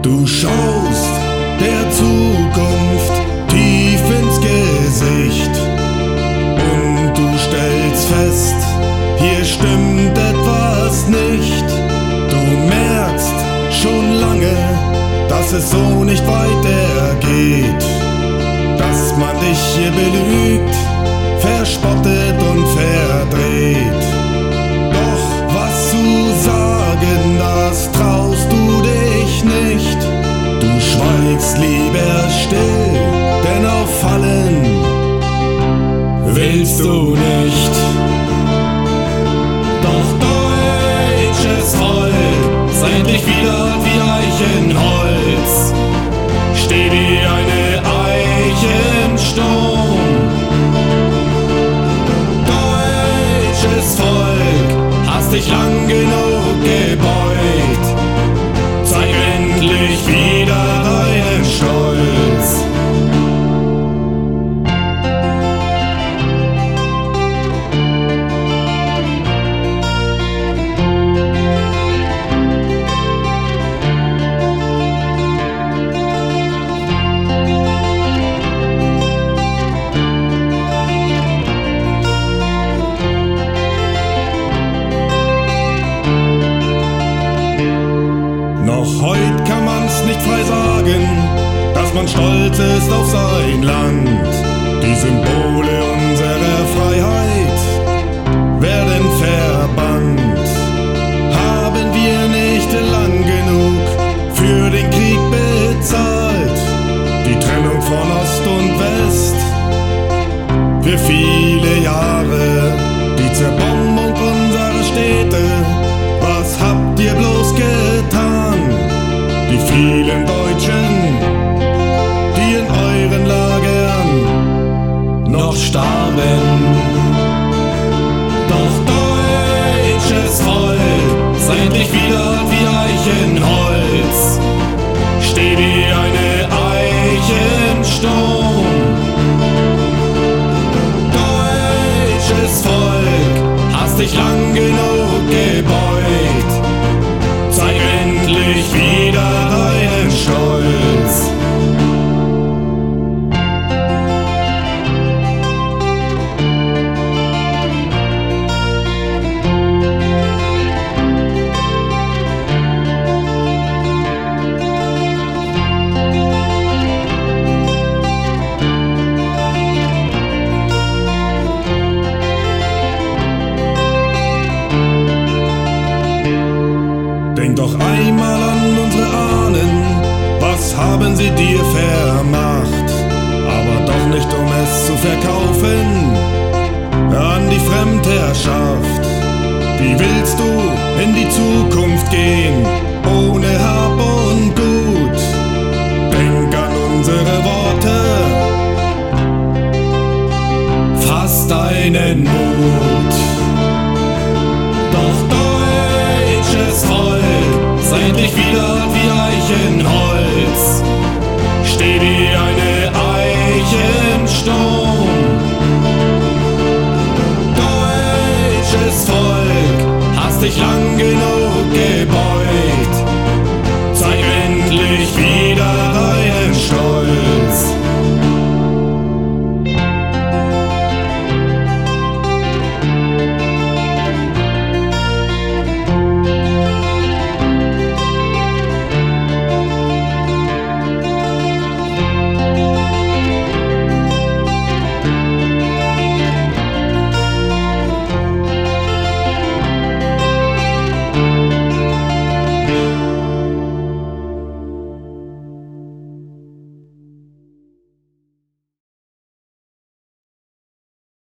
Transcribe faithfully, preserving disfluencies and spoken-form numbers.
Du schaust der Zukunft tief ins Gesicht und du stellst fest, hier stimmt etwas nicht. Du merkst schon lange, dass es so nicht weitergeht, dass man dich hier belügt, verspottet und verdreht. Doch was zu sagen, das traust du dich nicht. Du schweigst lieber still, denn auffallen willst du nicht. Doch deutsches Volk, seid nicht wieder wie Eichenholz, steh wie eine Eichensturm. Deutsches Volk, hast dich lang genug gebeugt, zeig endlich wieder deinen Stolz. Noch heut kann man's nicht frei sagen, dass man stolz ist auf sein Land. Die Symbole unserer Freiheit werden verbannt. Haben wir nicht lang genug für den Krieg bezahlt? Die Trennung von Ost und West für viele Jahre, die Zerbombung unserer Städte. Was habt ihr bloß getan? Die vielen Deutschen, die in euren Lagern noch starben. Doch deutsches Volk, seid nicht wieder wie Eichenholz, steh wie eine Eichensturm. Deutsches Volk, hast dich lang genug gebeugt, zeig endlich wieder deinen Stolz. Denk doch einmal an unsere Ahnen, was haben sie dir vermacht? Aber doch nicht, um es zu verkaufen an die Fremdherrschaft. Wie willst du in die Zukunft gehen, ohne Hab und Gut? Denk an unsere Worte, fass deinen Mut. Doch deutsches Volk, seid nicht wieder wie Eichenholz, steh wie eine Eichensturm. Deutsches Volk, hast dich lang genug gebeugt, zeig endlich wieder